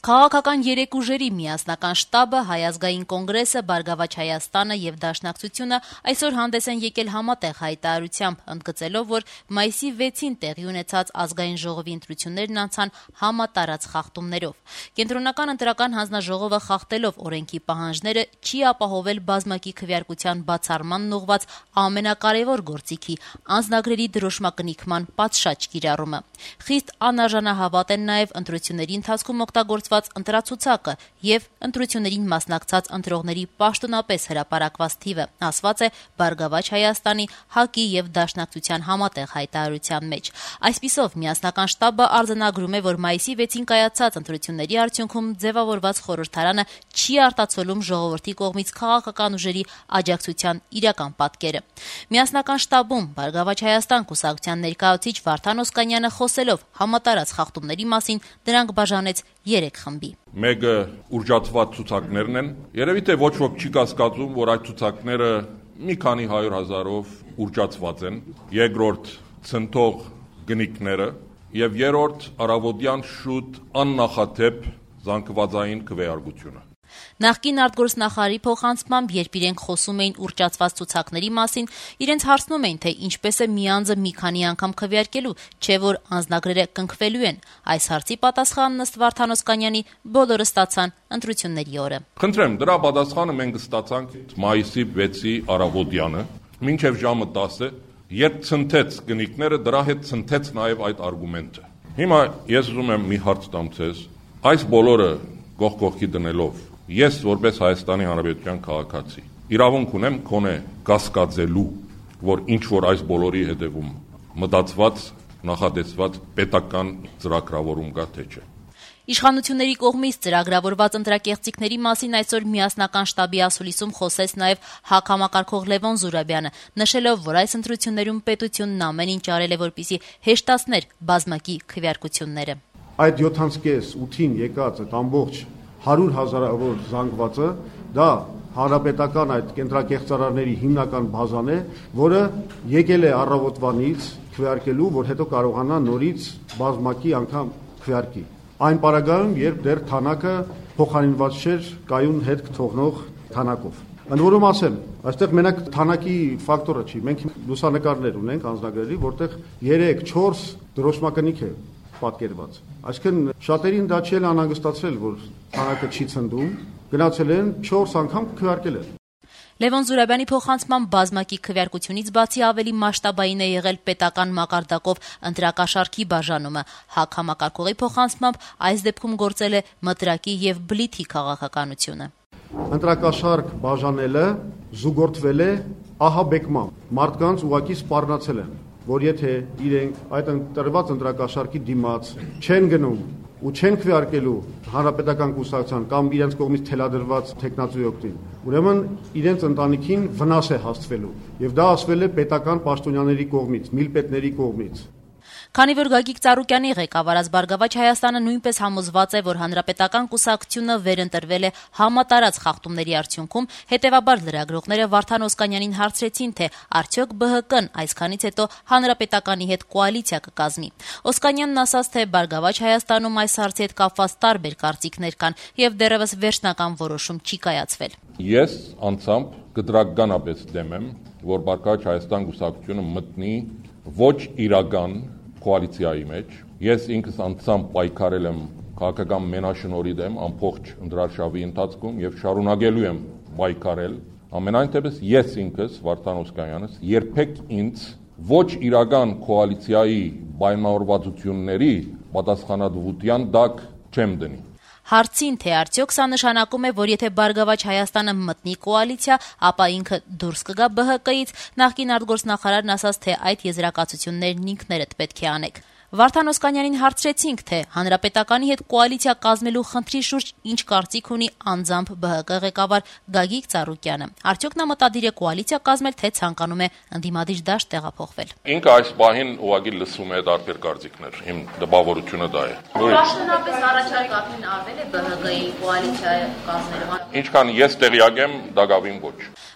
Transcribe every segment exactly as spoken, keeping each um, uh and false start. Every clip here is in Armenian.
Քաղաքական երեք ուժերի միասնական շտաբը, Հայ ազգային կոնգրեսը, Բարգավաճ Հայաստանը եւ Դաշնակցությունը այսօր հանդես են եկել համատեղ հայտարարությամբ, ընդգծելով, որ մայիսի վեցին տեղի ունեցած ազգային ժողովի ընտրություններն անցան համատարած խախտումներով։ Կենտրոնական ընտրական հանձնաժողովը խախտելով օրենքի պահանջները չի ապահովել բազմակի քվեարկության բացառմանն ուղղված ամենակարևոր գործիքի անձնագրերի դրոշմակնիկման պատշաճ կիրառումը։ Խիստ անարժանահավատ են նաեւ ընտրությունների ընթացքում օգտագործված ընտրացուցակը եւ ընտրություններին մասնակցած ընտրողների պաշտոնապես հրապարակված թիվը, ասված է Բարգավաճ Հայաստանի, ՀԱԿ-ի եւ Դաշնակցության համատեղ հայտարարության մեջ։ Այսպիսով միասնական շտաբը արձանագրում է, որ մայիսի վեցին կայացած ընտրությունների արդյունքում ձևավորված խորհրդարանը չի արտացոլում ժողովրդի կողմից քաղաքական ուժերի աջակցության իրական պատկերը։ Միասնական շտաբում Բարգավաճ Հայաստան կուսակցության ներկայացուցիչ Վարդան Օսկանյանը խոսելով համատարած խախտումների մասին դրանք բաժանեց երեք խմբի։ Մեկը ուռճացված ցուցակներն են։ Երևի թե ոչ ոք չի կասկածում, որ այդ ցուցակները մի քանի հարյուր հազարով ուռճացված են։ Երկրորդ ցնթող գնիկները եւ երրորդ առավոտյան շուտ աննախադեպ զանգվածային քվեարկությունը։ Նախկին արտգործնախարարի փոխանցմամբ, երբ իրենք խոսում էին ուռճացված ցուցակների մասին, իրենց հարցնում էին, թե ինչպես է մի անձը մի քանի անգամ քվեարկելու, չէ որ անձնագրերը կնքվելու են։ Այս հարցի պատասխանն ըստ Վարդան Օսկանյանի բոլորը ստացան ընտրությունների օրը։ Խնդրեմ, դրա պատասխանը մենք ստացանք մայիսի վեցի առավոտյանը, մինչև ժամը տասը, երբ ցնթեց գնիկները, դրա հետ ցնթեց նաև այդ արգումենտը։ Հիմա ես ուզում եմ մի հարց տամ ձեզ, այս բոլորը գող գողքի դնելով ես որպես Հայաստանի Հանրապետության քաղաքացի իրավունք ունեմ քոնե կասկածելու, որ ինչ որ այս բոլորի հետևում մտածված, նախատեսված պետական ծրագրավորում կա թե չէ։ Իշխանությունների կողմից ծրագրավորված ընտրակեղծիքների մասին այսօր միասնական շտաբի ասուլիսում խոսեց նաև ՀԱԿ համակարգող Լևոն Զուրաբյանը, նշելով, որ այս ընտրություններում պետությունն ամեն ինչ արել է, որպեսզի հեշտացներ բազմակի քվեարկությունները։ Այդ յոթանցկես ութին եկած այդ ամբողջ հարյուր հազարավոր զանգվածը դա հանրապետական այդ կենտրակեղծարարների հիմնական բազան է, որը եկել է առավոտվանից քվեարկելու, որ հետո կարողանա նորից բազմակի անգամ քվեարկի։ Այն պարագայում, երբ դեռ թանակը փոխարինված չէր կայուն հետք թողնող թանակով։ Ընդ որում ասեմ, այստեղ մենակ թանակի ֆակտորը չի, մենք լուսանկարներ ունենք անձնագրերի, որտեղ երեք չորս դրոշմակնիկ է պատկերված։ Այսինքն շատերին դա չի անհանգստացրել, որ թանակը չի ցնդում, գնացել են չորս անգամ քվեարկել են։ Լևոն Զուրաբյանի փոխանցմամբ բազմակի քվեարկությունից բացի ավելի մասշտաբային է եղել պետական մակարդակով ընտրակաշառքի բաժանումը։ ՀԱԿ համակարգողի փոխանցմամբ այս դեպքում գործել է մտրակի եւ բլիթի քաղաքականությունը։ Ընտրակաշառք բաժանելը զուգորդվել է ահաբեկմամբ, մարդկանց ուղղակի սպառնացել են, որ եթե իրենք այդ ընտրված ընտրակաշառքի դիմաց չեն գնում ու չեն քվեարկելու հանրապետական կուսակցության կամ իրենց կողմից թելադրված տեխնացուի օգտին, ուրեմն իրենց ընտանիքին վնաս է հասցվելու եւ դա ասվել է պետական պաշտոնյաների կողմից, միլպետների կողմից։ Քանի որ Գագիկ Ծառուկյանի ղեկավարած Բարգավաճ Հայաստանը նույնպես համոզված է, որ հանրապետական կուսակցությունը վերընտրվել է համատարած խախտումների արդյունքում, հետևաբար լրագրողները Վարդան Օսկանյանին հարցրեցին, թե արդյոք ԲՀԿ-ն այսքանից հետո հանրապետականի հետ կոալիցիա կկազմի։ Օսկանյանն ասաց, թե Բարգավաճ Հայաստանում այս հարցի հետ կապված տարբեր կարծիքներ կան եւ դեռևս վերջնական որոշում չի կայացվել։ Ես անձամբ կդրականապես դեմ եմ, որ Բարգավաճ Հայաստան կուսակցությունը մտնի ոչ իրական կոալիցիայի մեջ։ Ես ինքս անձամբ պայքարել եմ քաղաքական մենաշնորհի դեմ ամբողջ ընդրարշավի ընթացքում եւ շարունակելու եմ պայքարել։ Ամենայն դեպս ես ինքս Վարդան Օսկանյանս երբեք ինձ ոչ իրական կոալիցիայի պայմանավորվածությունների պատասխանատվության տակ չեմ դնի։ Հարցին, թե արդյոք սա նշանակում է, որ եթե Բարգավաճ Հայաստանը մտնի կոալիցիա, ապա ինքը դուրս կգա ԲՀԿ-ից, նախկին արտգործնախարարն ասաց, թե այդ եզրակացություններն ինքներդ պետք է անեք։ Վարդան Օսկանյանին հարցրեցինք, թե հանրապետականի հետ կոալիցիա կազմելու խնդրի շուրջ ինչ կարծիք ունի անձամբ ԲՀԿ ղեկավար Գագիկ Ծառուկյանը։ Արդյոք նա մտադիր է կոալիցիա կազմել, թե ցանկանում է ընդդիմադիր դաշտ տեղափոխվել։ Ինքը այս պահին ուղղակի լսում է տարբեր կարծիքներ։ Իմ դպավորությունը դա է։ Պաշտոնապես առաջարկ արդեն արվել է ԲՀԿ-ի կոալիցիա կազմելու։ Ինչքան ես տեղյակ եմ, դա գավին ոչ։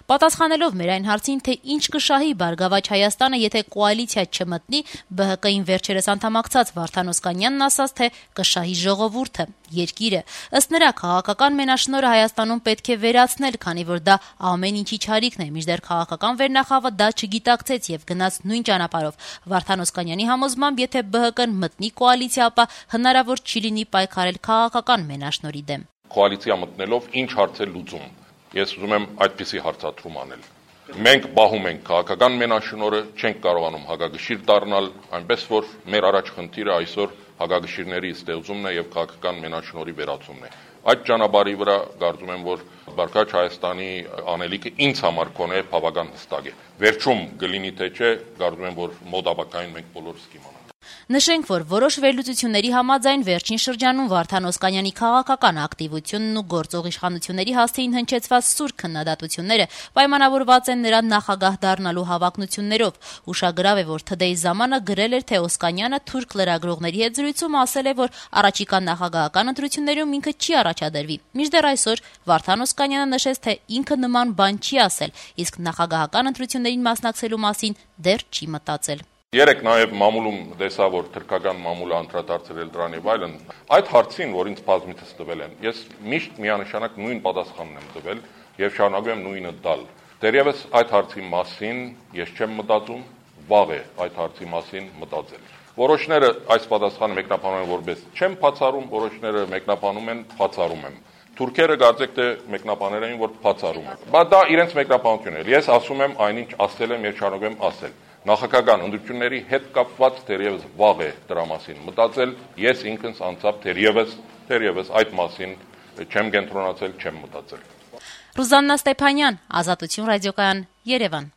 Պատասխանելով մեր այն հարցին, թե ինչ կշահի Բարգավաճ Հայաստանը, եթե կոալիցիա չմտնի, Բ Հ Կ-ին վերջերս անդամակցած Վարդան Օսկանյանն ասաց, թե կշահի ժողովուրդը, երկիրը։ Ըստ նրա, քաղաքական մենաշնորհը Հայաստանում պետք է վերացնել, քանի որ դա ամեն ինչի չարիքն է, մինչդեռ քաղաքական վերնախավը դա չգիտակցեց եւ գնաց նույն ճանապարհով։ Վարդան Օսկանյանի համոզմամբ, եթե Բ Հ Կ-ն մտնի կոալիցիա, ապա հնարավոր չի լինի պայքարել քաղաքական մենաշնորհի դեմ։ Կոալիցիա մտնելով ինչ հարց է լուծում։ Ես ուզում եմ այդպիսի հարցադրում անել։ Մենք բահում ենք քաղաքական մենաշնորհը, չենք կարողանում հագագշիր դառնալ, այնպես որ մեր առաջ խնդիրը այսօր հագագշիրների ստեղծումն է եւ քաղաքական մենաշնորհի վերացումն է։ Այդ ճանապարհի վրա կարծում եմ, որ Բարգավաճ Հայաստանի անելիքը ինձ համար կոնե բավական հստակ է։ Վերջում կլինի թե չէ, կարծում եմ, որ մոդաբակային մենք բոլորս կիմանանք։ Նշենք, որ որոշ վերլուծությունների համաձայն վերջին շրջանում Վարդան Օսկանյանի քաղաքական ակտիվությունն ու գործող իշխանությունների հասցեին հնչեցված սուր քննադատությունները պայմանավորված են նրա նախագահ դառնալու հավակնություններով։ Ուշագրավ է, որ Թ-ի ժամանը գրել էր, թե Օսկանյանը թուրք լրագրողների հետ զրույցում ասել է, որ առաջիկա նախագահական ընտրություններում ինքը չի առաջադրվի։ Մինչդեռ այսօր Վարդան Օսկանյանը նշեց, թե ինքը նման բան չի ասել, իսկ նախագահական ընտրություններին մասնակցելու մասին դեռ չի մտածել։ Երեք նաև մամուլում տեսա, որ թրքական մամուլը անդրադարձել դրան եւ այլն։ Այդ հարցին, որ ինձ բազմիցս տվել են, ես միշտ միանշանակ նույն պատասխանն եմ տվել եւ շարունակում եմ նույնը տալ։ Դեռևս այդ հարցի մասին ես չեմ մտածում, վաղ է այդ հարցի մասին մտածել։ Որոշները այս պատասխանը մեկնաբանում են որպես չեմ բացառում, որոշները մեկնաբանում են բացառում եմ։ Թուրքերը կարծեք թե մեկնաբանել էին, որ բացառում են։ Բայց դա իրենց մեկնաբանությունն է։ Ես ասում եմ այնինչ ասել եմ եւ շարունակում եմ ասել։ Նախագահական ընտրությունների հետ կապված թերևս վաղ է դրա մասին մտածել, ես ինքս անցավ թերևս, թերևս այդ մասին չեմ կենտրոնացել, չեմ մտածել։ Ռուզաննա Ստեփանյան, Ազատություն ռադիոկայան, Երևան։